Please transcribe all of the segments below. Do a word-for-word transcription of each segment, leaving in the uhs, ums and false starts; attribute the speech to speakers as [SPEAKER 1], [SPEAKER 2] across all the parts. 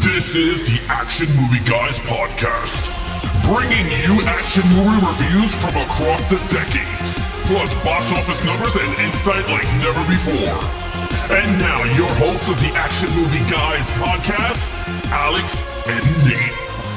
[SPEAKER 1] This is the Action Movie Guys podcast, bringing you action movie reviews from across the decades, plus box office numbers and insight like never before. And now, your hosts of the Action Movie Guys podcast, Alex and Nate.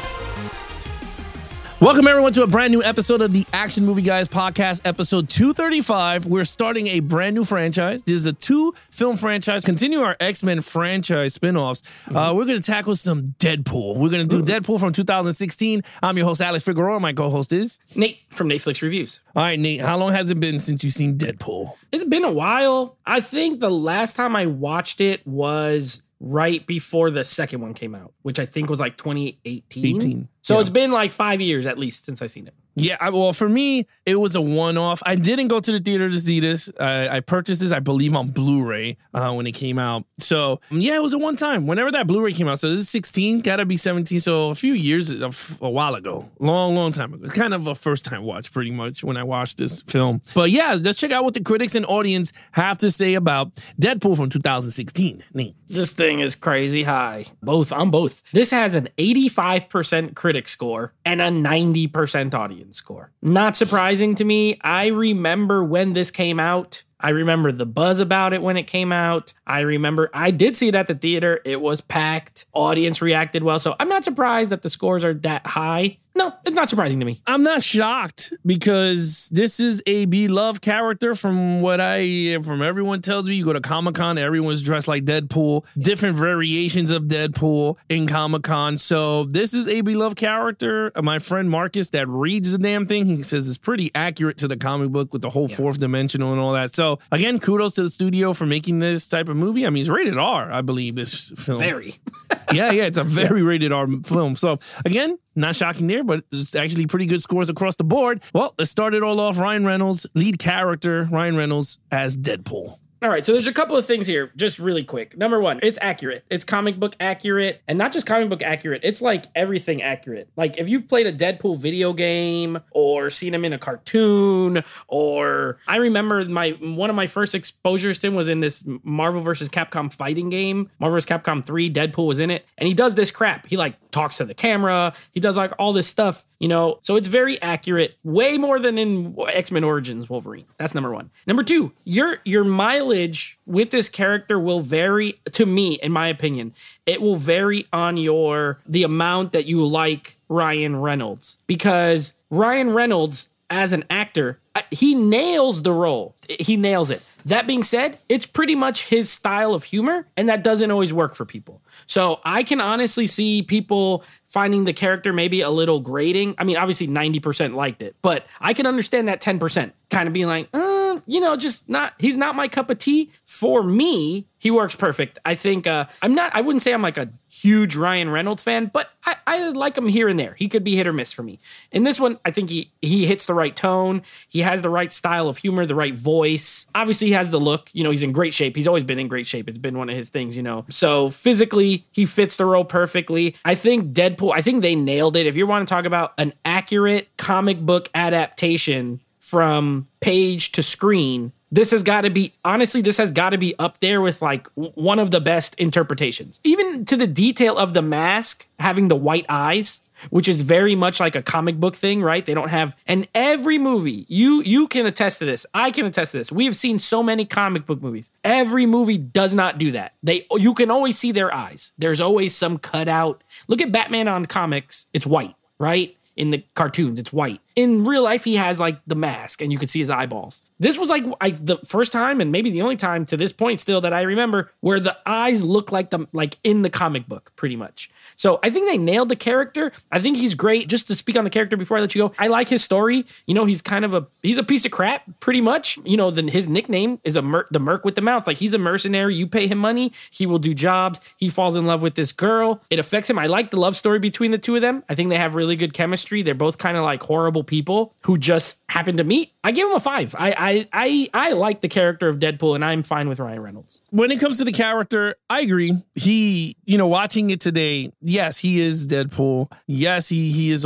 [SPEAKER 2] Welcome, everyone, to a brand new episode of the Action Movie Guys podcast, episode two thirty-five. We're starting a brand new franchise. This is a two-film franchise. Continue our X-Men franchise spinoffs. Mm-hmm. Uh, we're going to tackle some Deadpool. We're going to do Ooh. Deadpool from two thousand sixteen. I'm your host, Alex Figueroa. My co-host is
[SPEAKER 3] Nate from Netflix Reviews.
[SPEAKER 2] All right, Nate, how long has it been since you've seen Deadpool?
[SPEAKER 3] It's been a while. I think the last time I watched it was right before the second one came out, which I think was like twenty eighteen. eighteen. So yeah. It's been like five years at least since I've seen it.
[SPEAKER 2] Yeah, I, well, for me, it was a one-off. I didn't go to the theater to see this. I, I purchased this, I believe, on Blu-ray uh, when it came out. So, yeah, it was a one-time. Whenever that Blu-ray came out, so this is sixteen, gotta be seventeen, so a few years, a, a while ago. Long, long time ago. Kind of a first-time watch, pretty much, when I watched this film. But yeah, let's check out what the critics and audience have to say about Deadpool from two thousand sixteen. Nate.
[SPEAKER 3] This thing is crazy high. Both, on both. This has an eighty-five percent critic score and a ninety percent audience score. Not surprising to me. I remember when this came out. I remember the buzz about it when it came out. I remember I did see it at the theater. It was packed. Audience reacted well. So I'm not surprised that the scores are that high. No, it's not surprising to me.
[SPEAKER 2] I'm not shocked because this is a beloved character from what I, from everyone tells me. You go to Comic-Con, everyone's dressed like Deadpool, different variations of Deadpool in Comic-Con. So this is a beloved character. My friend Marcus that reads the damn thing, he says it's pretty accurate to the comic book with the whole yeah. fourth dimensional and all that. So again, kudos to the studio for making this type of movie. I mean, it's rated R, I believe, this film.
[SPEAKER 3] Very.
[SPEAKER 2] yeah, yeah, it's a very rated R film. So again, not shocking there, but it's actually pretty good scores across the board. Well, let's start it all off. Ryan Reynolds, lead character, Ryan Reynolds as Deadpool.
[SPEAKER 3] All right, so there's a couple of things here, just really quick. Number one, it's accurate. It's comic book accurate, and not just comic book accurate. It's like everything accurate. Like if you've played a Deadpool video game or seen him in a cartoon, or I remember my one of my first exposures to him was in this Marvel versus. Capcom fighting game, Marvel versus. Capcom three. Deadpool was in it, and he does this crap. He like talks to the camera. He does like all this stuff. You know, so it's very accurate, way more than in X-Men Origins Wolverine. That's number one. Number two, your your mileage with this character will vary, to me, in my opinion. It will vary on your the amount that you like Ryan Reynolds. Because Ryan Reynolds, as an actor, he nails the role. He nails it. That being said, it's pretty much his style of humor, and that doesn't always work for people. So I can honestly see people finding the character maybe a little grating. I mean, obviously ninety percent liked it, but I can understand that ten percent kind of being like, uh, you know, just not, he's not my cup of tea. For me, he works perfect. I think, uh, I'm not, I wouldn't say I'm like a huge Ryan Reynolds fan, but I, I like him here and there. He could be hit or miss for me. In this one, I think he, he hits the right tone. He has the right style of humor, the right voice. Obviously, he has the look. You know, he's in great shape. He's always been in great shape. It's been one of his things, you know. So physically, he fits the role perfectly. I think Deadpool, I think they nailed it. If you want to talk about an accurate comic book adaptation from page to screen, this has got to be, honestly, this has got to be up there with like one of the best interpretations. Even to the detail of the mask having the white eyes, which is very much like a comic book thing, right? They don't have, and every movie, you you can attest to this. I can attest to this. We have seen so many comic book movies. Every movie does not do that. They, you can always see their eyes. There's always some cutout. Look at Batman on comics. It's white, right? In the cartoons, it's white. In real life, he has like the mask and you can see his eyeballs. This was like I, the first time and maybe the only time to this point still that I remember where the eyes look like the like in the comic book pretty much. So I think they nailed the character. I think he's great. Just to speak on the character before I let you go, I like his story. You know, he's kind of a he's a piece of crap pretty much. You know, then his nickname is a mer- the merc with the mouth. Like he's a mercenary. You pay him money, he will do jobs. He falls in love with this girl. It affects him. I like the love story between the two of them. I think they have really good chemistry. They're both kind of like horrible people who just happen to meet. I give him a five. I I I I like the character of Deadpool, and I'm fine with Ryan Reynolds.
[SPEAKER 2] When it comes to the character, I agree. He, you know, watching it today, yes, he is Deadpool. Yes, he he is all that.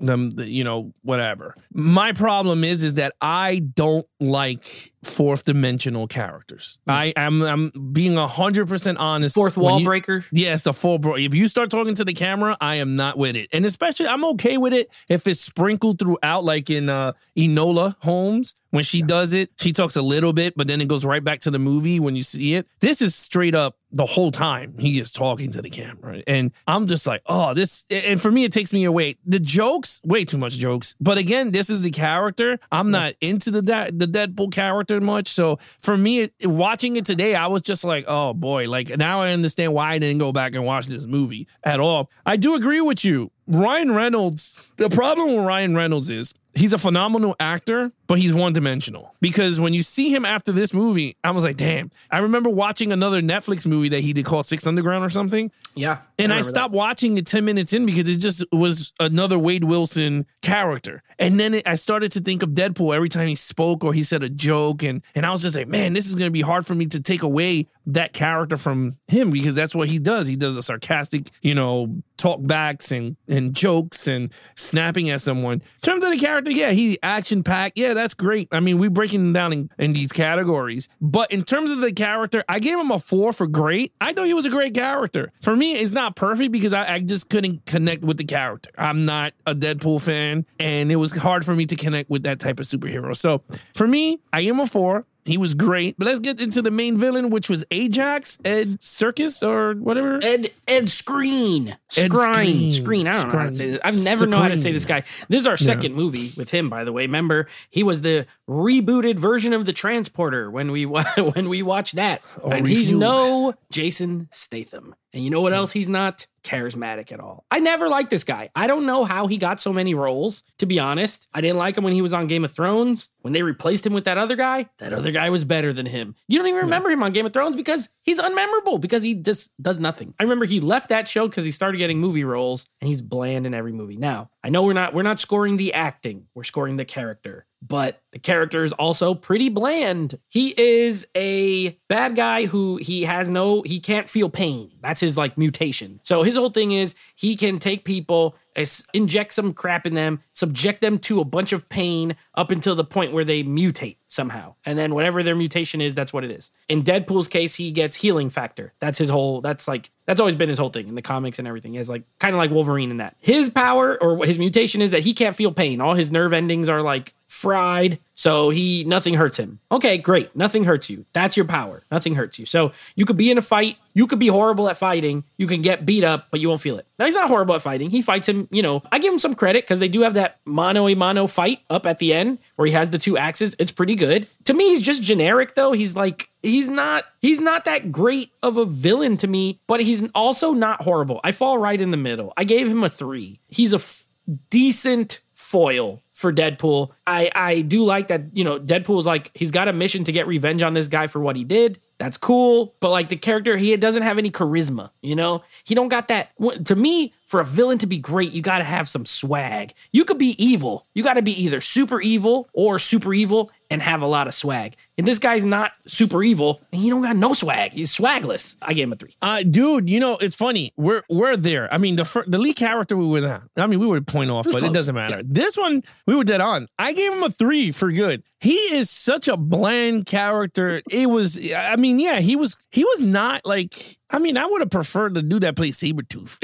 [SPEAKER 2] them, you know, whatever. My problem is, is that I don't like fourth dimensional characters. I am I'm, I'm being a hundred percent honest.
[SPEAKER 3] Fourth wall
[SPEAKER 2] you,
[SPEAKER 3] breaker.
[SPEAKER 2] Yes, the full bro. If you start talking to the camera, I am not with it. And especially, I'm okay with it if it's sprinkled throughout, like in uh, Enola Holmes. When she does it, she talks a little bit, but then it goes right back to the movie when you see it. This is straight up the whole time he is talking to the camera. And I'm just like, oh, this, and for me, it takes me away. The jokes, way too much jokes. But again, this is the character. I'm not into the the Deadpool character much. So for me, it, watching it today, I was just like, oh boy, like now I understand why I didn't go back and watch this movie at all. I do agree with you. Ryan Reynolds, the problem with Ryan Reynolds is he's a phenomenal actor, but he's one-dimensional. Because when you see him after this movie, I was like, damn. I remember watching another Netflix movie that he did called Six Underground or something.
[SPEAKER 3] Yeah.
[SPEAKER 2] And I, I stopped that. watching it ten minutes in because it just was another Wade Wilson character. And then it, I started to think of Deadpool every time he spoke or he said a joke. And, and I was just like, man, this is going to be hard for me to take away that character from him because that's what he does. He does a sarcastic, you know, talkbacks and, and jokes and snapping at someone. In terms of the character, yeah, he action-packed. Yeah, that's great. I mean, we're breaking him down in, in these categories. But in terms of the character, I gave him a four for great. I thought he was a great character. For me, it's not perfect because I, I just couldn't connect with the character. I'm not a Deadpool fan, and it was hard for me to connect with that type of superhero. So for me, I gave him a four. He was great. But let's get into the main villain, which was Ajax, Ed Serkis, or whatever.
[SPEAKER 3] Ed Ed Screen.
[SPEAKER 2] Ed
[SPEAKER 3] Screen.
[SPEAKER 2] Screen.
[SPEAKER 3] Screen. I don't know how to say this. I've never
[SPEAKER 2] Screen.
[SPEAKER 3] known how to say this guy. This is our second yeah. movie with him, by the way. Remember, he was the rebooted version of the Transporter when we when we watched that.
[SPEAKER 2] Oh,
[SPEAKER 3] and
[SPEAKER 2] refueled.
[SPEAKER 3] He's no Jason Statham. And you know what else he's not? Charismatic at all. I never liked this guy. I don't know how he got so many roles, to be honest. I didn't like him when he was on Game of Thrones. When they replaced him with that other guy, that other guy was better than him. You don't even remember him on Game of Thrones because he's unmemorable, because he just does nothing. I remember he left that show because he started getting movie roles, and he's bland in every movie. Now, I know we're not we're not scoring the acting. We're scoring the character. But the character is also pretty bland. He is a bad guy who he has no, he can't feel pain. That's his like mutation. So his whole thing is he can take people, inject some crap in them, subject them to a bunch of pain up until the point where they mutate somehow. And then whatever their mutation is, that's what it is. In Deadpool's case, he gets healing factor. That's his whole, that's like, that's always been his whole thing in the comics and everything. He's like, kind of like Wolverine in that. His power or his mutation is that he can't feel pain. All his nerve endings are like fried. So he, nothing hurts him. Okay, great. Nothing hurts you. That's your power. Nothing hurts you. So you could be in a fight. You could be horrible at fighting. You can get beat up, but you won't feel it. Now, he's not horrible at fighting. He fights him, you know, I give him some credit because they do have that mano-a-mano fight up at the end where he has the two axes. It's pretty good. To me, he's just generic, though. He's like, he's not, he's not that great of a villain to me, but he's also not horrible. I fall right in the middle. I gave him a three. He's a f- decent foil for Deadpool. I, I do like that, you know, Deadpool's like, he's got a mission to get revenge on this guy for what he did. That's cool. But like the character, he doesn't have any charisma, you know? He don't got that. To me, for a villain to be great, you got to have some swag. You could be evil. You got to be either super evil or super evil and have a lot of swag. And this guy's not super evil, and he don't got no swag. He's swagless. I gave him a three.
[SPEAKER 2] Uh, dude, you know, it's funny. We're we're there. I mean, the fir- the lead character we were there. I mean, we were point off, but close. It doesn't matter. Yeah. This one, we were dead on. I gave him a three for good. He is such a bland character. It was, I mean, yeah, he was, he was not like, I mean, I would have preferred the dude that played Sabretooth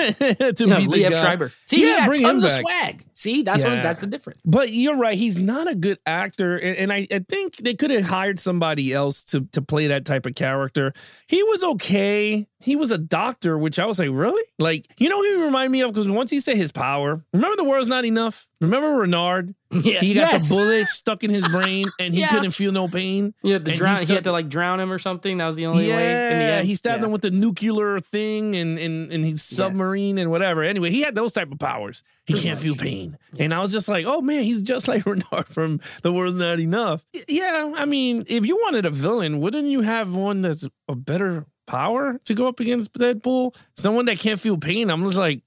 [SPEAKER 2] to
[SPEAKER 3] no,
[SPEAKER 2] be the
[SPEAKER 3] Liev
[SPEAKER 2] guy.
[SPEAKER 3] Schreiber. See,
[SPEAKER 2] yeah,
[SPEAKER 3] he
[SPEAKER 2] bring
[SPEAKER 3] got tons
[SPEAKER 2] him
[SPEAKER 3] of
[SPEAKER 2] back.
[SPEAKER 3] swag. See, that's
[SPEAKER 2] yeah.
[SPEAKER 3] what, that's the difference.
[SPEAKER 2] But you're right. He's not a good actor. And, and I, I think they could have hired somebody else to, to play that type of character. He was okay. He was a doctor, which I was like, really? Like, you know who he reminded me of? Because once he said his power, remember The World's Not Enough? Remember Renard?
[SPEAKER 3] Yeah.
[SPEAKER 2] He got
[SPEAKER 3] yes.
[SPEAKER 2] the bullet stuck in his brain and he
[SPEAKER 3] yeah.
[SPEAKER 2] couldn't feel no pain.
[SPEAKER 3] Yeah, the
[SPEAKER 2] and
[SPEAKER 3] drown,
[SPEAKER 2] he,
[SPEAKER 3] he had to like drown him or something. That was the only
[SPEAKER 2] yeah,
[SPEAKER 3] way in the end.
[SPEAKER 2] He stabbed
[SPEAKER 3] yeah.
[SPEAKER 2] him with the nuclear thing and, and, and his submarine yes. and whatever. Anyway, he had those type of powers. He Pretty can't much. feel pain. Yeah. And I was just like, oh man, he's just like Renard from The World's Not Enough. Yeah, I mean, if you wanted a villain, wouldn't you have one that's a better power to go up against Deadpool? Someone that can't feel pain. I'm just like,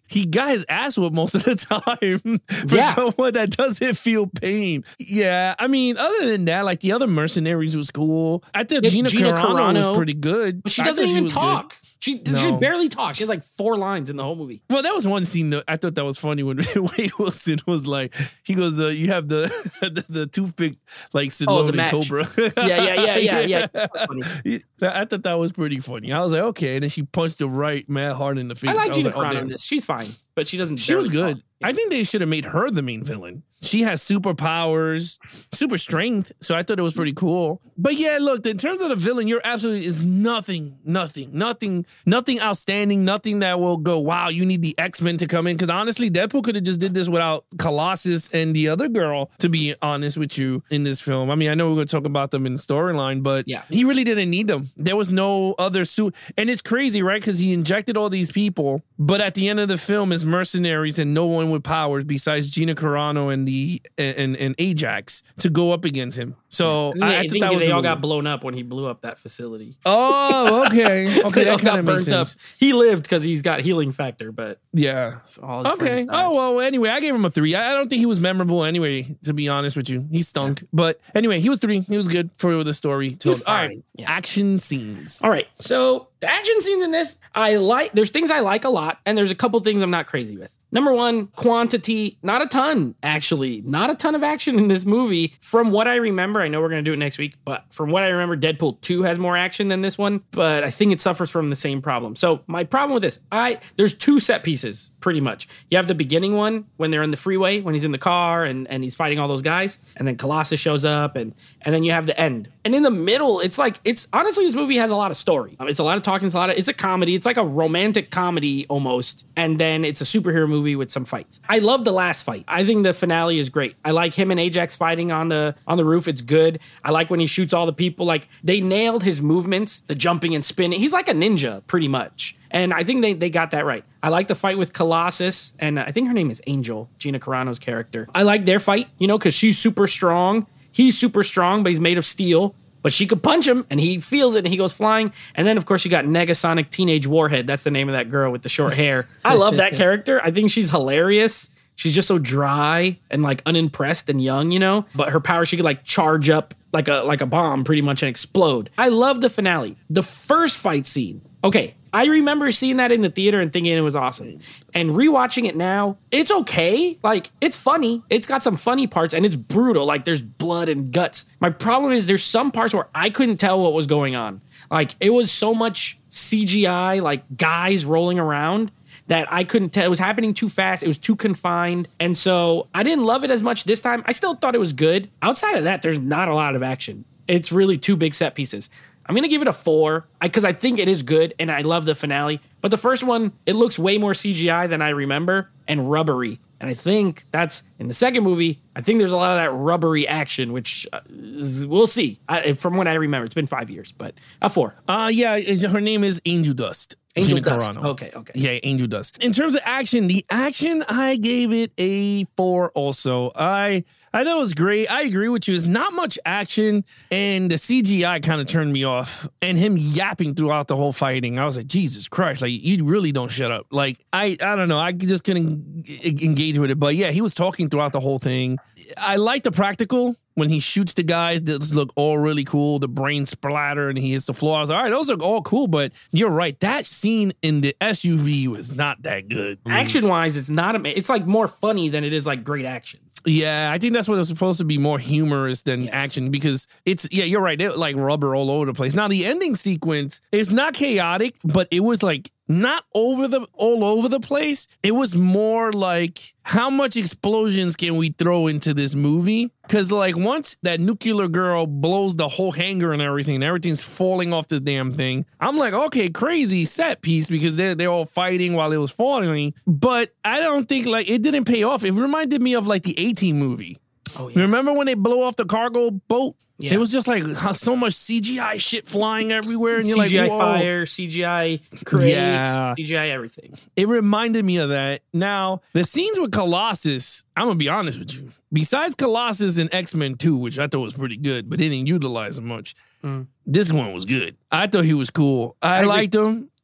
[SPEAKER 2] he got his ass whooped most of the time for
[SPEAKER 3] Yeah.
[SPEAKER 2] someone that doesn't feel pain. Yeah, I mean, other than that, like the other mercenaries was cool. I thought
[SPEAKER 3] Yeah,
[SPEAKER 2] Gina,
[SPEAKER 3] Gina
[SPEAKER 2] Carano, was
[SPEAKER 3] Carano.
[SPEAKER 2] pretty good.
[SPEAKER 3] But she
[SPEAKER 2] I
[SPEAKER 3] doesn't
[SPEAKER 2] thought
[SPEAKER 3] even
[SPEAKER 2] was
[SPEAKER 3] talk.
[SPEAKER 2] good.
[SPEAKER 3] She
[SPEAKER 2] No.
[SPEAKER 3] she barely talks. She has like four lines in the whole movie.
[SPEAKER 2] Well, that was one scene that I thought that was funny when Wade Wilson was like, he goes, uh, "You have the the, the toothpick like
[SPEAKER 3] Oh, the
[SPEAKER 2] Stallone
[SPEAKER 3] match.
[SPEAKER 2] and Cobra."
[SPEAKER 3] Yeah, yeah, yeah, yeah, yeah. That's funny.
[SPEAKER 2] I thought that was pretty funny. I was like, okay, and then she punched the right Matt Hard in the face.
[SPEAKER 3] I like
[SPEAKER 2] was
[SPEAKER 3] Gina
[SPEAKER 2] like, oh,
[SPEAKER 3] Carano
[SPEAKER 2] damn.
[SPEAKER 3] in this. She's fine, but she doesn't.
[SPEAKER 2] She was
[SPEAKER 3] barely
[SPEAKER 2] good.
[SPEAKER 3] talk.
[SPEAKER 2] I think they should have made her the main villain. She has superpowers, super strength, so I thought it was pretty cool. But yeah, look, in terms of the villain, you're absolutely is nothing, nothing, nothing, nothing outstanding, nothing that will go, wow, you need the X-Men to come in. Because honestly, Deadpool could have just did this without Colossus and the other girl, to be honest with you, in this film. I mean, I know we're going to talk about them in the storyline, but
[SPEAKER 3] Yeah.
[SPEAKER 2] he really didn't need them. There was no other suit. And it's crazy, right? Because he injected all these people, but at the end of the film is mercenaries and no one with powers besides Gina Carano and the and, and Ajax to go up against him. So
[SPEAKER 3] I,
[SPEAKER 2] I, I
[SPEAKER 3] think
[SPEAKER 2] thought that was
[SPEAKER 3] they
[SPEAKER 2] a
[SPEAKER 3] all
[SPEAKER 2] little-
[SPEAKER 3] got blown up when he blew up that facility.
[SPEAKER 2] Oh, okay. Okay,
[SPEAKER 3] They all
[SPEAKER 2] that kind of
[SPEAKER 3] got
[SPEAKER 2] makes
[SPEAKER 3] burnt up.
[SPEAKER 2] sense.
[SPEAKER 3] He lived because he's got healing factor, but
[SPEAKER 2] Yeah.
[SPEAKER 3] all his
[SPEAKER 2] Okay.
[SPEAKER 3] friends died.
[SPEAKER 2] Oh, well, anyway, I gave him a three. I I don't think he was memorable anyway, to be honest with you. He stunk. But anyway, he was three. He was good for the story.
[SPEAKER 3] He was
[SPEAKER 2] told. All right.
[SPEAKER 3] fine. Yeah.
[SPEAKER 2] Action scenes.
[SPEAKER 3] All right, so the action scenes in this, I like. There's things I like a lot, and there's a couple things I'm not crazy with. Number one, quantity, not a ton, actually. Not a ton of action in this movie. From what I remember, I know we're going to do it next week, but from what I remember, Deadpool two has more action than this one, but I think it suffers from the same problem. So my problem with this, I there's two set pieces, pretty much. You have the beginning one, when they're in the freeway, when he's in the car, and, and he's fighting all those guys, and then Colossus shows up, and, and then you have the end. And in the middle, it's like, it's honestly, this movie has a lot of story. Um, it's a lot of talking, it's a lot of, it's a comedy, it's like a romantic comedy almost, and then it's a superhero movie with some fights. I love the last fight. I think the finale is great. I like him and Ajax fighting on the on the roof. It's good. I like when he shoots all the people. Like, they nailed his movements, the jumping and spinning. He's like a ninja, pretty much. And I think they, they got that right. I like the fight with Colossus, and I think her name is Angel, Gina Carano's character. I like their fight, you know, because she's super strong. He's super strong, but he's made of steel. But she could punch him, and he feels it, and he goes flying. And then, of course, you got Negasonic Teenage Warhead. That's the name of that girl with the short hair. I love that character. I think she's hilarious. She's just so dry and, like, unimpressed and young, you know? But her power, she could, like, charge up like a like a bomb pretty much and explode. I love the finale. The first fight scene. Okay, I remember seeing that in the theater and thinking it was awesome. And rewatching it now, it's okay. Like, it's funny. It's got some funny parts, and it's brutal. Like, there's blood and guts. My problem is there's some parts where I couldn't tell what was going on. Like, it was so much C G I, like guys rolling around, that I couldn't tell. It was happening too fast. It was too confined. And so I didn't love it as much this time. I still thought it was good. Outside of that, there's not a lot of action. It's really two big set pieces. I'm going to give it a four because I, I think it is good and I love the finale. But the first one, it looks way more C G I than I remember and rubbery. And I think that's in the second movie. I think there's a lot of that rubbery action, which uh, is, we'll see. I, from what I remember, it's been five years, but a four.
[SPEAKER 2] Uh, yeah, her name is Angel Dust.
[SPEAKER 3] Angel
[SPEAKER 2] Gina
[SPEAKER 3] Dust.
[SPEAKER 2] Carano.
[SPEAKER 3] Okay, okay.
[SPEAKER 2] Yeah, Angel Dust. In terms of action, the action, I gave it a four also. I I thought it was great. I agree with you. It's not much action, and the C G I kind of turned me off. And him yapping throughout the whole fighting, I was like, Jesus Christ, like, you really don't shut up. Like, I, I don't know. I just couldn't engage with it. But yeah, he was talking throughout the whole thing. I like the practical. When he shoots the guys, those look all really cool. The brain splatter and he hits the floor. I was like, all right, those look all cool, but you're right. That scene in the S U V was not that good.
[SPEAKER 3] Action wise, it's not, a, it's like more funny than it is like great action.
[SPEAKER 2] Yeah, I think that's what it was supposed to be, more humorous than
[SPEAKER 3] Yeah.
[SPEAKER 2] action, because it's, yeah, you're right. They're like rubber all over the place. Now, the ending sequence is not chaotic, but it was like not over the all over the place. It was more like, how much explosions can we throw into this movie? Because like once that nuclear girl blows the whole hangar and everything, and everything's falling off the damn thing, I'm like, okay, crazy set piece, because they're, they're all fighting while it was falling. But I don't think, like, it didn't pay off. It reminded me of like the A-Team movie.
[SPEAKER 3] Oh, yeah.
[SPEAKER 2] Remember when they blow off the cargo boat?
[SPEAKER 3] Yeah.
[SPEAKER 2] It was just like so much C G I shit flying everywhere. And you're
[SPEAKER 3] C G I
[SPEAKER 2] like, whoa.
[SPEAKER 3] fire, C G I crates,
[SPEAKER 2] Yeah.
[SPEAKER 3] C G I everything.
[SPEAKER 2] It reminded me of that. Now, the scenes with Colossus, I'm going to be honest with you. Besides Colossus and X-Men two, which I thought was pretty good, but they didn't utilize him much,
[SPEAKER 3] Mm.
[SPEAKER 2] this one was good. I thought he was cool. I,
[SPEAKER 3] I agree.
[SPEAKER 2] liked him.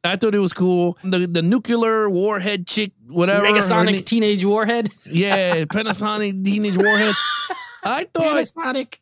[SPEAKER 2] I thought it was cool. The the nuclear warhead chick, whatever.
[SPEAKER 3] Megasonic
[SPEAKER 2] her,
[SPEAKER 3] Teenage Warhead.
[SPEAKER 2] Yeah, Panasonic Teenage Warhead. I thought
[SPEAKER 3] Panasonic.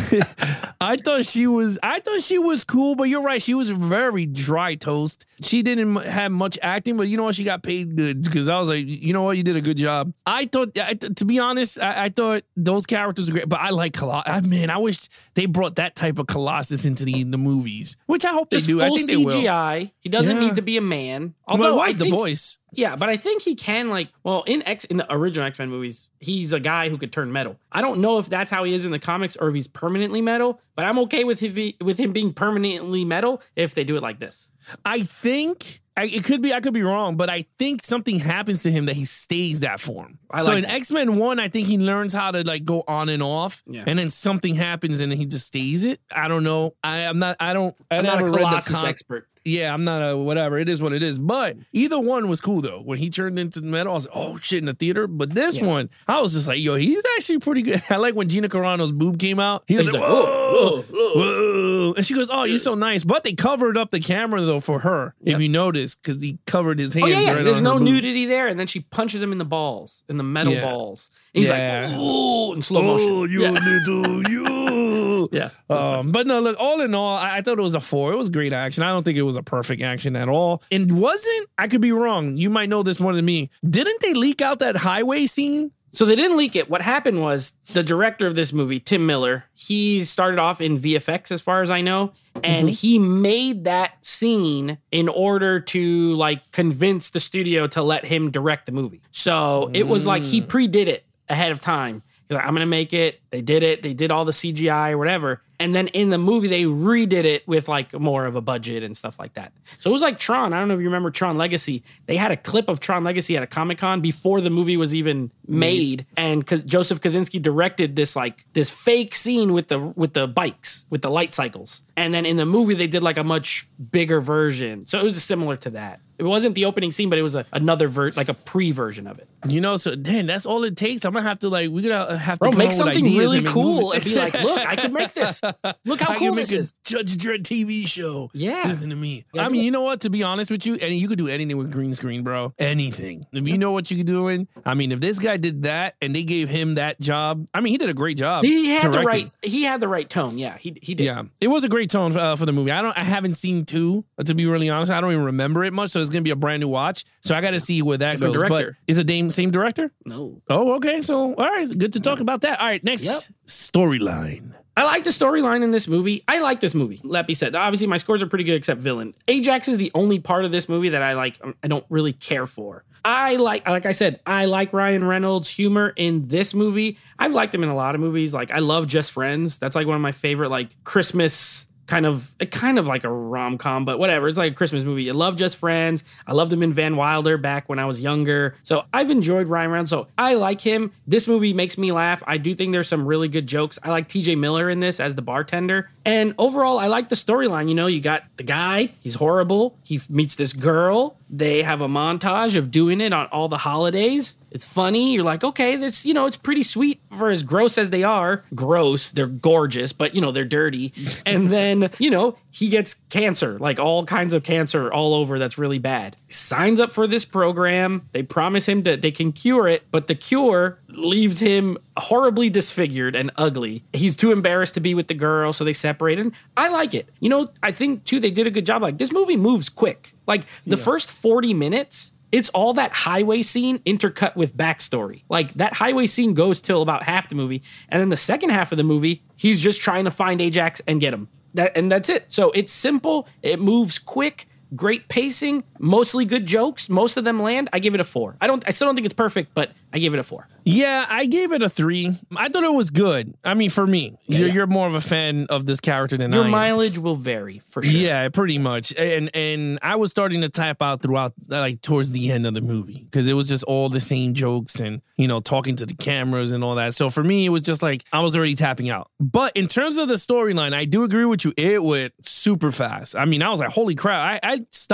[SPEAKER 2] I thought she was I thought she was cool, but you're right. She was very dry toast. She didn't have much acting, but you know what? She got paid good because I was like, you know what? You did a good job. I thought, I, to be honest, I, I thought those characters were great, but I like Colossus. Man, I wish they brought that type of Colossus into the, the movies, which I hope
[SPEAKER 3] Just
[SPEAKER 2] they do.
[SPEAKER 3] full
[SPEAKER 2] I think
[SPEAKER 3] C G I.
[SPEAKER 2] they will.
[SPEAKER 3] He doesn't
[SPEAKER 2] Yeah.
[SPEAKER 3] need to be a man.
[SPEAKER 2] Although
[SPEAKER 3] Although
[SPEAKER 2] well,
[SPEAKER 3] I
[SPEAKER 2] it was
[SPEAKER 3] think,
[SPEAKER 2] the voice.
[SPEAKER 3] Yeah, but I think he can like well in X in the original X-Men movies, he's a guy who could turn metal. I don't know if that's how he is in the comics or if he's permanently metal, but I'm okay with if he, with him being permanently metal if they do it like this.
[SPEAKER 2] I think I, it could be, I could be wrong, but I think something happens to him that he stays that form.
[SPEAKER 3] I
[SPEAKER 2] so
[SPEAKER 3] like
[SPEAKER 2] in
[SPEAKER 3] that.
[SPEAKER 2] X-Men one, I think he learns how to like go on and off,
[SPEAKER 3] Yeah.
[SPEAKER 2] and then something happens and then he just stays it. I don't know. I, I'm not. I don't. I
[SPEAKER 3] I'm not a
[SPEAKER 2] never read the
[SPEAKER 3] Colossus
[SPEAKER 2] com-
[SPEAKER 3] expert.
[SPEAKER 2] Yeah, I'm not a whatever. It is what it is. But either one was cool though. When he turned into the metal, I was like, oh shit, in the theater. But this
[SPEAKER 3] Yeah.
[SPEAKER 2] one, I was just like, yo, he's actually pretty good. I like when Gina Carano's boob came out. He was
[SPEAKER 3] He's
[SPEAKER 2] like,
[SPEAKER 3] like,
[SPEAKER 2] whoa,
[SPEAKER 3] whoa, whoa,
[SPEAKER 2] whoa. And she goes, oh, you're so nice. But they covered up the camera though for her,
[SPEAKER 3] Yep.
[SPEAKER 2] if you notice, because he covered his hands.
[SPEAKER 3] Oh yeah, yeah.
[SPEAKER 2] right
[SPEAKER 3] There's
[SPEAKER 2] on
[SPEAKER 3] no
[SPEAKER 2] her boob.
[SPEAKER 3] nudity there, and then she punches him in the balls, in the metal
[SPEAKER 2] Yeah.
[SPEAKER 3] balls. And he's
[SPEAKER 2] Yeah.
[SPEAKER 3] like, ooh, in slow motion.
[SPEAKER 2] Oh, you
[SPEAKER 3] yeah.
[SPEAKER 2] little you.
[SPEAKER 3] Yeah.
[SPEAKER 2] Um, but no, look, all in all, I, I thought it was a four. It was great action. I don't think it was a perfect action at all. And wasn't, I could be wrong. You might know this more than me. Didn't they leak out that highway scene?
[SPEAKER 3] So they didn't leak it. What happened was the director of this movie, Tim Miller, he started off in V F X as far as I know, and
[SPEAKER 2] Mm-hmm.
[SPEAKER 3] he made that scene in order to like convince the studio to let him direct the movie. So it was like he
[SPEAKER 2] Mm.
[SPEAKER 3] pre-did it ahead of time. He's like, I'm going to make it. They did it. They did all the C G I or whatever. And then in the movie, they redid it with like more of a budget and stuff like that. So it was like Tron. I don't know if you remember Tron Legacy. They had a clip of Tron Legacy at a Comic-Con before the movie was even made. And because Joseph Kosinski directed this like this fake scene with the with the bikes, with the light cycles. And then in the movie, they did like a much bigger version. So it was similar to that. It wasn't the opening scene, but it was a, another ver- like a pre-version of it.
[SPEAKER 2] You know, so damn, that's all it takes. I'm gonna have to like, we're gonna have to
[SPEAKER 3] Bro,
[SPEAKER 2] come
[SPEAKER 3] make
[SPEAKER 2] up with
[SPEAKER 3] something
[SPEAKER 2] ideas
[SPEAKER 3] really
[SPEAKER 2] and make
[SPEAKER 3] cool
[SPEAKER 2] movies.
[SPEAKER 3] and be like, look, I can make this. Look how
[SPEAKER 2] I
[SPEAKER 3] cool
[SPEAKER 2] can
[SPEAKER 3] this
[SPEAKER 2] make a
[SPEAKER 3] is.
[SPEAKER 2] Judge Dredd T V show.
[SPEAKER 3] Yeah.
[SPEAKER 2] Listen to me.
[SPEAKER 3] Yeah,
[SPEAKER 2] I
[SPEAKER 3] do
[SPEAKER 2] mean,
[SPEAKER 3] it.
[SPEAKER 2] you know what? To be honest with you, and you could do anything with green screen, bro. Anything. If you know what you're doing, I mean, if this guy did that and they gave him that job, I mean, he did a great job.
[SPEAKER 3] He had the
[SPEAKER 2] directing.
[SPEAKER 3] right. He had the right tone. Yeah, he he did.
[SPEAKER 2] Yeah, it was a great tone uh, for the movie. I don't, I haven't seen two, to be really honest. I don't even remember it much, so it's gonna be a brand new watch. So I got to see where that
[SPEAKER 3] Different
[SPEAKER 2] goes.
[SPEAKER 3] director.
[SPEAKER 2] But is it the same director?
[SPEAKER 3] No,
[SPEAKER 2] Oh, okay. So all right, good to talk about that. All right, next
[SPEAKER 3] Yep.
[SPEAKER 2] storyline.
[SPEAKER 3] I like the storyline in this movie. I like this movie. Let me said, obviously my scores are pretty good except villain. Ajax is the only part of this movie that I like. I don't really care for. I like, like I said, I like Ryan Reynolds' humor in this movie. I've liked him in a lot of movies. Like I love Just Friends. That's like one of my favorite like Christmas kind of, kind of like a rom-com, but whatever. It's like a Christmas movie. I love Just Friends. I loved him in Van Wilder back when I was younger. So I've enjoyed Ryan Reynolds. So I like him. This movie makes me laugh. I do think there's some really good jokes. I like T J Miller in this as the bartender. And overall, I like the storyline. You know, you got the guy, he's horrible. He meets this girl. They have a montage of doing it on all the holidays. It's funny. You're like, okay, that's, you know, it's pretty sweet for as gross as they are. Gross. They're gorgeous, but, you know, they're dirty. And then, you know, he gets cancer, like all kinds of cancer all over that's really bad. He signs up for this program. They promise him that they can cure it, but the cure leaves him horribly disfigured and ugly. He's too embarrassed to be with the girl, so they separate. And I like it. You know, I think, too, they did a good job. Like, this movie moves quick. Like, the first forty minutes, it's all that highway scene intercut with backstory. Like, that highway scene goes till about half the movie. And then the second half of the movie, he's just trying to find Ajax and get him. That, and that's it. So it's simple. It moves quick. Great pacing. Mostly good jokes. Most of them land. I give it a four. I don't. I still don't think it's perfect, but I give it a four.
[SPEAKER 2] Yeah, I gave it a three. I thought it was good. I mean, for me,
[SPEAKER 3] Yeah,
[SPEAKER 2] you're,
[SPEAKER 3] yeah.
[SPEAKER 2] you're more of a fan of this character than
[SPEAKER 3] Your
[SPEAKER 2] I am.
[SPEAKER 3] mileage will vary for sure.
[SPEAKER 2] Yeah, pretty much. And and I was starting to tap out throughout, like towards the end of the movie, because it was just all the same jokes and, you know, talking to the cameras and all that. So for me, it was just like I was already tapping out. But in terms of the storyline, I do agree with you. It went super fast. I mean, I was like, holy crap. I, I stopped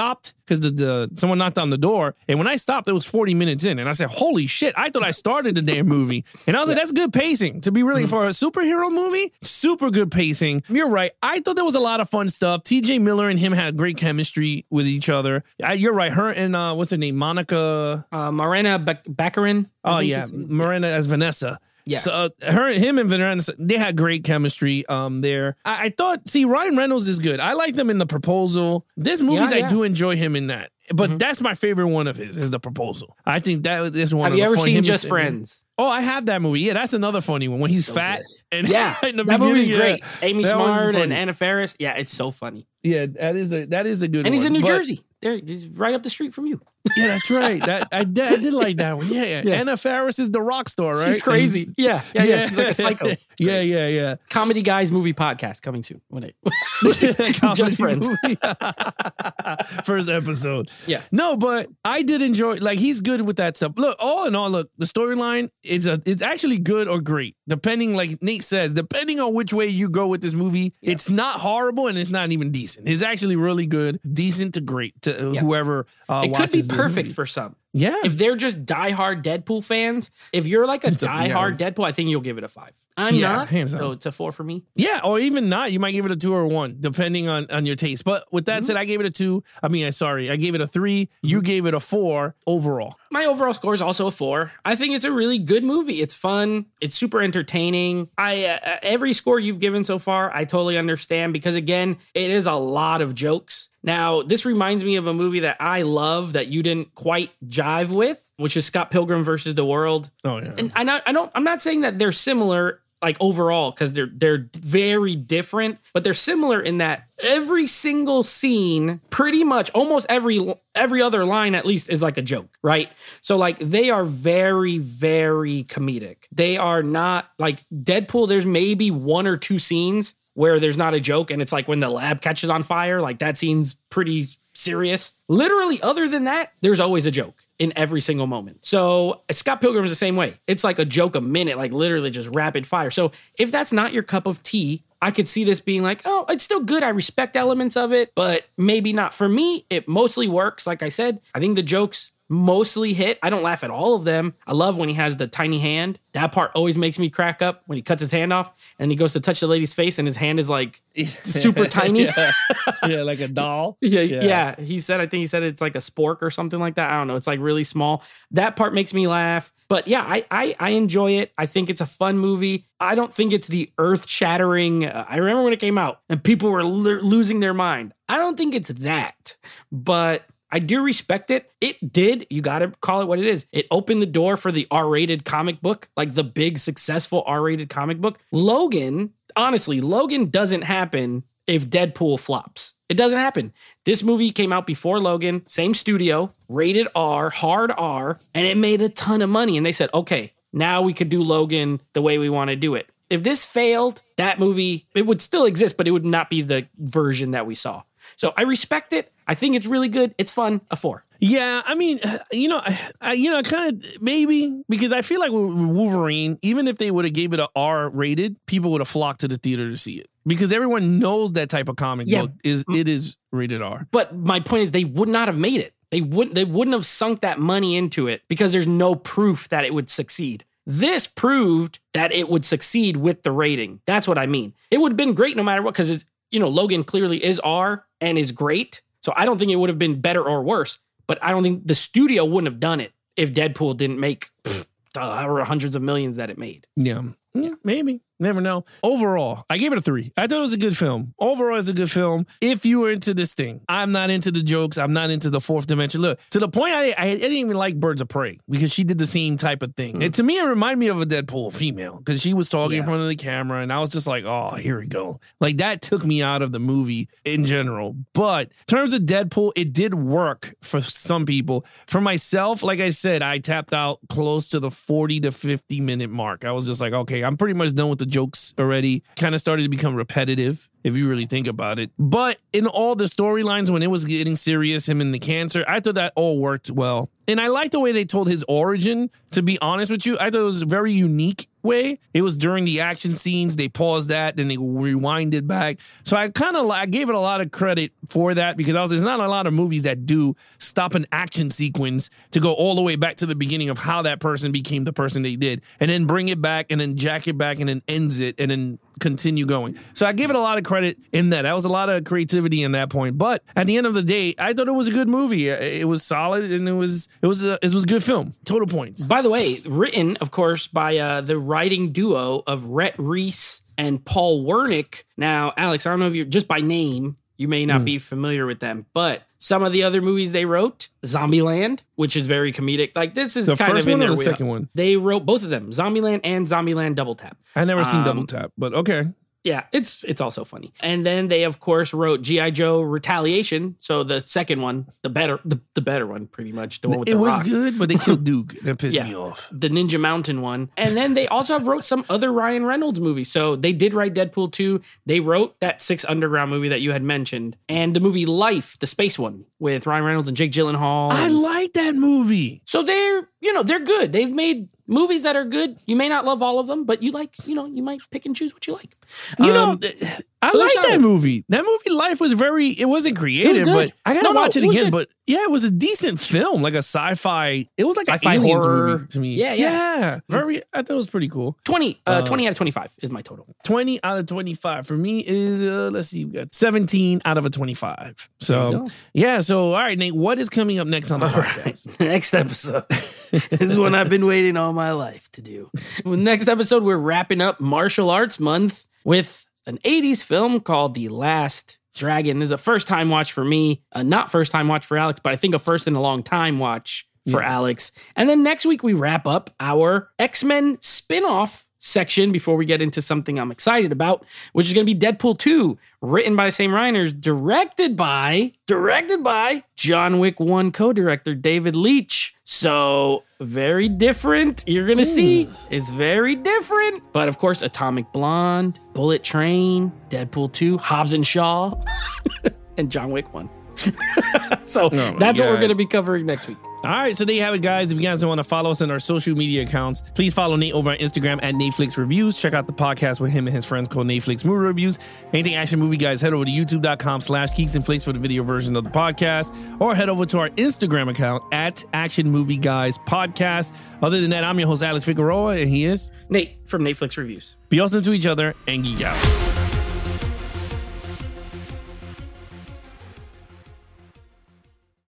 [SPEAKER 2] because the, the someone knocked on the door. And when I stopped, it was forty minutes in. And I said, holy shit, I thought I started the damn movie. And I was like, that's good pacing. To be really, mm-hmm. for a superhero movie, super good pacing. You're right. I thought there was a lot of fun stuff. T J Miller and him had great chemistry with each other. I, you're right. Her and, uh, what's her name? Monica.
[SPEAKER 3] Uh, Morena Bac- Baccarin.
[SPEAKER 2] Oh, yeah. Morena as Vanessa.
[SPEAKER 3] Yeah.
[SPEAKER 2] So uh, her, him, and Vanessa, they had great chemistry. Um, there. I, I thought. See, Ryan Reynolds is good. I like them in The Proposal. There's movies yeah, yeah. I do enjoy him in that, but mm-hmm. that's my favorite one of his. Is The Proposal. I think that is one.
[SPEAKER 3] Have
[SPEAKER 2] of
[SPEAKER 3] you
[SPEAKER 2] the
[SPEAKER 3] ever
[SPEAKER 2] fun,
[SPEAKER 3] seen Just Friends?
[SPEAKER 2] Oh, I have that movie. Yeah, that's another funny one when he's so fat. Good. And
[SPEAKER 3] yeah,
[SPEAKER 2] in the
[SPEAKER 3] that movie's
[SPEAKER 2] yeah,
[SPEAKER 3] great. Amy Smart and Anna Faris. Yeah, it's so funny.
[SPEAKER 2] Yeah, that is a that is a good.
[SPEAKER 3] And
[SPEAKER 2] one.
[SPEAKER 3] he's in New
[SPEAKER 2] but,
[SPEAKER 3] Jersey. There, he's right up the street from you.
[SPEAKER 2] Yeah, that's right. That I did, I did like that one. Yeah, yeah, yeah. Anna Faris is the rock star, right?
[SPEAKER 3] She's crazy. Yeah, yeah, yeah, yeah. She's like a psycho.
[SPEAKER 2] yeah, yeah, yeah.
[SPEAKER 3] Comedy Guys movie podcast coming soon. When it Just Friends.
[SPEAKER 2] First episode.
[SPEAKER 3] Yeah.
[SPEAKER 2] No, but I did enjoy. Like he's good with that stuff. Look, all in all, look, the storyline is a. It's actually good or great, depending. Like Nate says, depending on which way you go with this movie. Yeah. It's not horrible and it's not even decent. It's actually really good, decent to great to uh, yeah. whoever. Uh,
[SPEAKER 3] it could be perfect for some.
[SPEAKER 2] Yeah.
[SPEAKER 3] If they're just diehard Deadpool fans, if you're like a it's diehard a, Deadpool, I think you'll give it a five. I'm yeah, not. Hands so it's a four for me.
[SPEAKER 2] Yeah, or even not. You might give it a two or a one, depending on, on your taste. But with that mm-hmm. said, I gave it a two. I mean, I sorry, I gave it a three. You mm-hmm. gave it a four overall.
[SPEAKER 3] My overall score is also a four. I think it's a really good movie. It's fun. It's super entertaining. I uh, every score you've given so far, I totally understand because again, it is a lot of jokes. Now, this reminds me of a movie that I love that you didn't quite jive with, which is Scott Pilgrim versus the World.
[SPEAKER 2] Oh yeah.
[SPEAKER 3] And I not, I don't I'm not saying that they're similar like overall because they're they're very different, but they're similar in that every single scene, pretty much almost every every other line at least is like a joke, right? So like they are very very comedic. They are not like Deadpool. There's maybe one or two scenes where there's not a joke and it's like when the lab catches on fire, like that scene's pretty serious. Literally, other than that, there's always a joke in every single moment. So Scott Pilgrim is the same way. It's like a joke a minute, like literally just rapid fire. So if that's not your cup of tea, I could see this being like, oh, it's still good. I respect elements of it, but maybe not. For me, it mostly works. Like I said, I think the jokes mostly hit. I don't laugh at all of them. I love when he has the tiny hand. That part always makes me crack up when he cuts his hand off and he goes to touch the lady's face and his hand is like super tiny.
[SPEAKER 2] yeah. yeah, like a doll.
[SPEAKER 3] yeah, yeah, yeah. He said, I think he said it's like a spork or something like that. I don't know. It's like really small. That part makes me laugh. But yeah, I I, I enjoy it. I think it's a fun movie. I don't think it's the earth-shattering. Uh, I remember when it came out and people were lo- losing their mind. I don't think it's that. But I do respect it. It did. You got to call it what it is. It opened the door for the R-rated comic book, like the big successful R-rated comic book. Logan, honestly, Logan doesn't happen if Deadpool flops. It doesn't happen. This movie came out before Logan, same studio, rated R, hard R, and it made a ton of money. And they said, okay, now we could do Logan the way we want to do it. If this failed, that movie, it would still exist, but it would not be the version that we saw. So I respect it. I think it's really good. It's fun. A four.
[SPEAKER 2] Yeah, I mean, you know, I, you know, kind of maybe because I feel like with Wolverine, even if they would have gave it a R rated, people would have flocked to the theater to see it because everyone knows that type of comic yeah. book is it is rated R.
[SPEAKER 3] But my point is, they would not have made it. They wouldn't. They wouldn't have sunk that money into it because there's no proof that it would succeed. This proved that it would succeed with the rating. That's what I mean. It would have been great no matter what because it's, you know, Logan clearly is R and is great. So I don't think it would have been better or worse, but I don't think the studio wouldn't have done it if Deadpool didn't make pff, uh, hundreds of millions that it made.
[SPEAKER 2] Yeah. Yeah, maybe. Never know. Overall, I gave it a three. I thought it was a good film. Overall, it's a good film. If you were into this thing, I'm not into the jokes. I'm not into the fourth dimension. Look, to the point I, I didn't even like Birds of Prey because she did the same type of thing. Mm. And to me, it reminded me of a Deadpool female because she was talking yeah. in front of the camera and I was just like, oh, here we go. Like that took me out of the movie in general. But in terms of Deadpool, it did work for some people. For myself, like I said, I tapped out close to the forty to fifty minute mark. I was just like, okay, I'm pretty much done with the jokes already. Kind of started to become repetitive if you really think about it. But in all the storylines when it was getting serious, him and the cancer, I thought that all worked well. And I like the way they told his origin, to be honest with you. I thought it was very unique way. It was during the action scenes. They paused that, then they rewinded back. So I kind of I gave it a lot of credit for that because I was, there's not a lot of movies that do stop an action sequence to go all the way back to the beginning of how that person became the person they did, and then bring it back and then jack it back and then ends it and then continue going. So I give it a lot of credit in that. That was a lot of creativity in that point. But at the end of the day, I thought it was a good movie. It was solid and it was it was a, it was a good film. Total points.
[SPEAKER 3] By the way, written, of course, by uh, the writing duo of Rhett Reese and Paul Wernick. Now, Alex, I don't know if you're just by name, you may not mm. be familiar with them, but some of the other movies they wrote, Zombieland, which is very comedic. Like this is
[SPEAKER 2] the
[SPEAKER 3] kind
[SPEAKER 2] first
[SPEAKER 3] of in
[SPEAKER 2] one
[SPEAKER 3] there.
[SPEAKER 2] or the second one?
[SPEAKER 3] They wrote both of them, Zombieland and Zombieland Double Tap.
[SPEAKER 2] I never seen
[SPEAKER 3] um,
[SPEAKER 2] Double Tap, but okay.
[SPEAKER 3] Yeah, it's it's also funny. And then they, of course, wrote G I. Joe Retaliation. So the second one, the better the, the better one, pretty much. The one with
[SPEAKER 2] it
[SPEAKER 3] the
[SPEAKER 2] was
[SPEAKER 3] rock.
[SPEAKER 2] good, but they killed Duke. That pissed
[SPEAKER 3] yeah,
[SPEAKER 2] me off.
[SPEAKER 3] The Ninja Mountain one. And then they also have wrote some other Ryan Reynolds movies. So they did write Deadpool two. They wrote that Six Underground movie that you had mentioned. And the movie Life, the space one, with Ryan Reynolds and Jake Gyllenhaal.
[SPEAKER 2] I like that movie.
[SPEAKER 3] So they're, you know, they're good. They've made movies that are good. You may not love all of them, but you like, you know, you might pick and choose what you like.
[SPEAKER 2] You
[SPEAKER 3] um,
[SPEAKER 2] know, I
[SPEAKER 3] so
[SPEAKER 2] like
[SPEAKER 3] solid.
[SPEAKER 2] that movie. That movie Life was very, it wasn't creative, but I gotta
[SPEAKER 3] no,
[SPEAKER 2] watch
[SPEAKER 3] no,
[SPEAKER 2] it
[SPEAKER 3] it
[SPEAKER 2] again.
[SPEAKER 3] good.
[SPEAKER 2] But yeah, it was a decent film, like a sci-fi. It was like
[SPEAKER 3] Sci-fi
[SPEAKER 2] an aliens
[SPEAKER 3] horror
[SPEAKER 2] movie to me.
[SPEAKER 3] Yeah, yeah.
[SPEAKER 2] yeah. Very, I thought it was pretty cool.
[SPEAKER 3] twenty, uh,
[SPEAKER 2] Uh,
[SPEAKER 3] twenty out of twenty-five is my total.
[SPEAKER 2] twenty out of twenty-five. For me is, uh, let's see, we got seventeen out of a twenty-five. So, yeah. So, all right, Nate, what is coming up next on the podcast?
[SPEAKER 3] Right. Next episode. This is one I've been waiting all my life to do. Well, next episode, we're wrapping up Martial Arts Month with an eighties film called The Last Dragon. This is a first time watch for me. Uh, not first time watch for Alex, but I think a first in a long time watch for yeah. Alex. And then next week, we wrap up our X-Men spinoff section before we get into something I'm excited about, which is going to be Deadpool two, written by the same writers, directed by, directed by John Wick one co-director David Leitch. So very different. You're going to see it's very different. But of course, Atomic Blonde, Bullet Train, Deadpool two, Hobbs and Shaw, and John Wick one. So oh that's God. what we're going to be covering next week.
[SPEAKER 2] All right, so there you have it, guys. If you guys want to follow us on our social media accounts, please follow Nate over on Instagram at Netflix Reviews. Check out the podcast with him and his friends called Netflix Movie Reviews. Anything Action Movie Guys, head over to youtube.com slash Geeks and Flakes for the video version of the podcast, or head over to our Instagram account at Action Movie Guys Podcast. Other than that, I'm your host, Alex Figueroa, and he is
[SPEAKER 3] Nate from Netflix Reviews.
[SPEAKER 2] Be awesome to each other and geek out.